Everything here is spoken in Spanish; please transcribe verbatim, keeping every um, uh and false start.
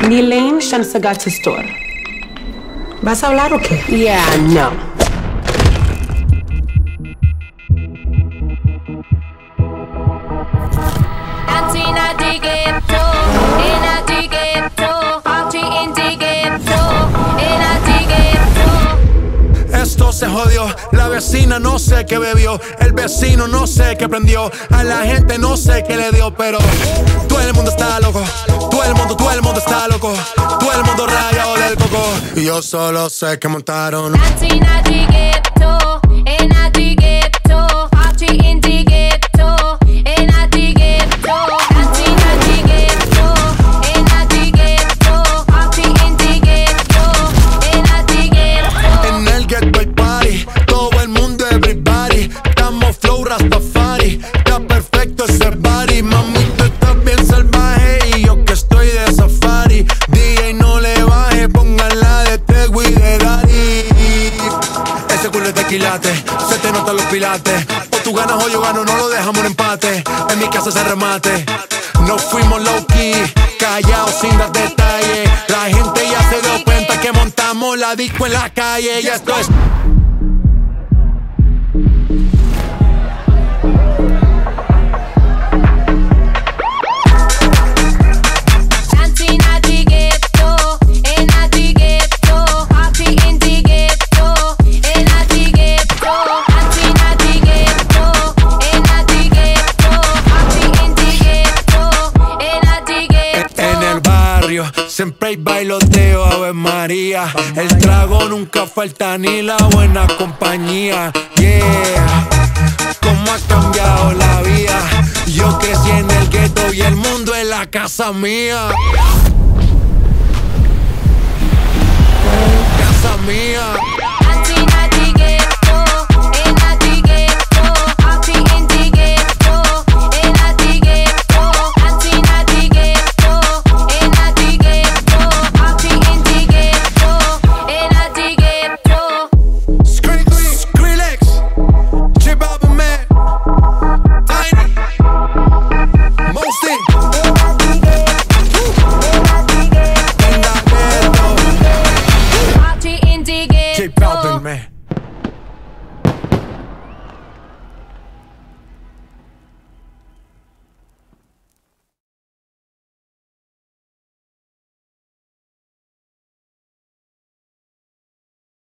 Nilane Shamsagata Store. ¿Vas a hablar o qué? Yeah, no. Esto se jodió, la vecina no sé qué bebió, el vecino no sé qué prendió, a la gente no sé qué le dio, pero todo el mundo está loco, todo el mundo, todo el mundo está loco, todo el mundo rayado del coco, y yo solo sé que montaron. Se te notan los pilates. O tú ganas o yo gano, no lo dejamos en empate. En mi casa se remate. No fuimos low key, callados sin dar detalles. La gente ya se dio cuenta que montamos la disco en la calle. Y esto es... Siempre hay bailoteo, Ave María. El trago nunca falta ni la buena compañía. Yeah, cómo ha cambiado la vida. Yo crecí en el gueto y el mundo es la casa mía. Casa mía.